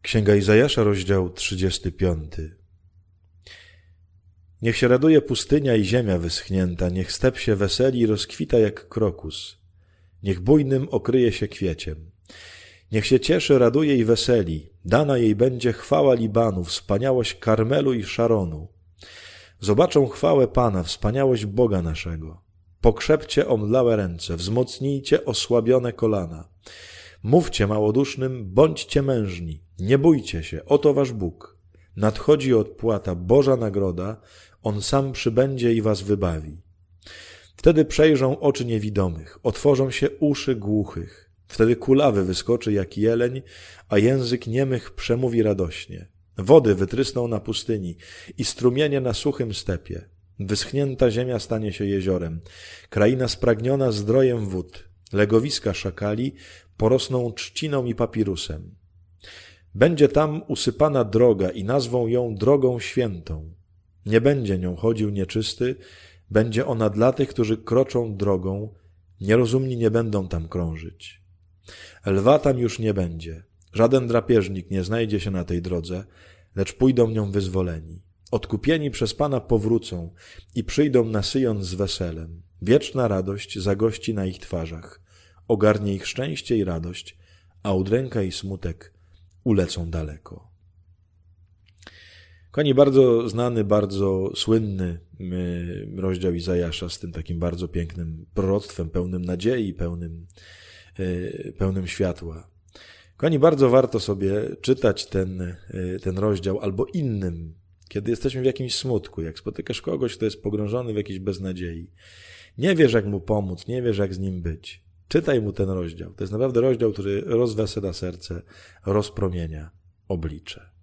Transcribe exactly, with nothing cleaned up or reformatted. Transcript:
Księga Izajasza, rozdział trzydziesty piąty. Niech się raduje pustynia i ziemia wyschnięta, niech step się weseli i rozkwita jak krokus. Niech bujnym okryje się kwieciem. Niech się cieszy, raduje i weseli, dana jej będzie chwała Libanu, wspaniałość Karmelu i Szaronu. Zobaczą chwałę Pana, wspaniałość Boga naszego. Pokrzepcie omdlałe ręce, wzmocnijcie osłabione kolana. Mówcie małodusznym, bądźcie mężni, nie bójcie się, oto wasz Bóg. Nadchodzi odpłata, Boża nagroda, On sam przybędzie i was wybawi. Wtedy przejrzą oczy niewidomych, otworzą się uszy głuchych. Wtedy kulawy wyskoczy jak jeleń, a język niemych przemówi radośnie. Wody wytrysną na pustyni i strumienie na suchym stepie. Wyschnięta ziemia stanie się jeziorem, kraina spragniona zdrojem wód. Legowiska szakali porosną trzciną i papirusem. Będzie tam usypana droga i nazwą ją drogą świętą. Nie będzie nią chodził nieczysty, będzie ona dla tych, którzy kroczą drogą, nierozumni nie będą tam krążyć. Lwa tam już nie będzie, żaden drapieżnik nie znajdzie się na tej drodze, lecz pójdą nią wyzwoleni. Odkupieni przez Pana powrócą i przyjdą na Syjon z weselem. Wieczna radość zagości na ich twarzach. Ogarnie ich szczęście i radość, a udręka i smutek ulecą daleko. Kochani, bardzo znany, bardzo słynny rozdział Izajasza z tym takim bardzo pięknym proroctwem, pełnym nadziei, pełnym, pełnym światła. Kochani, bardzo warto sobie czytać ten, ten rozdział albo innym, kiedy jesteśmy w jakimś smutku, jak spotykasz kogoś, kto jest pogrążony w jakiejś beznadziei. Nie wiesz, jak mu pomóc, nie wiesz, jak z nim być. Czytaj mu ten rozdział. To jest naprawdę rozdział, który rozwesela serce, rozpromienia oblicze.